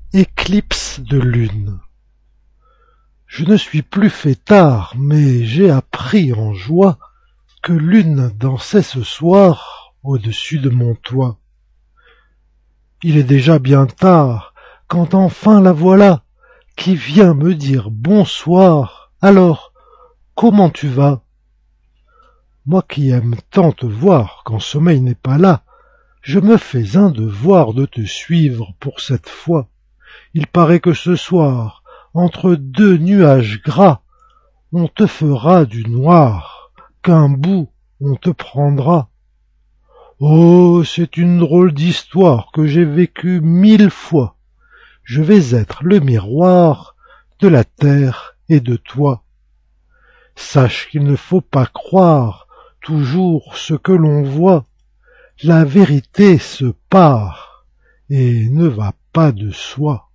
Éclipse de lune. Je ne suis plus fêtard, mais j'ai appris en joie que lune dansait ce soir au-dessus de mon toit. Il est déjà bien tard, quand enfin la voilà, qui vient me dire bonsoir. Alors, comment tu vas? Moi qui aime tant te voir quand sommeil n'est pas là, je me fais un devoir de te suivre pour cette fois. Il paraît que ce soir, entre deux nuages gras, on te fera du noir, qu'un bout on te prendra. Oh, c'est une drôle d'histoire que j'ai vécue 1000 fois. Je vais être le miroir de la terre et de toi. Sache qu'il ne faut pas croire toujours ce que l'on voit. La vérité se pare et ne va pas de soi.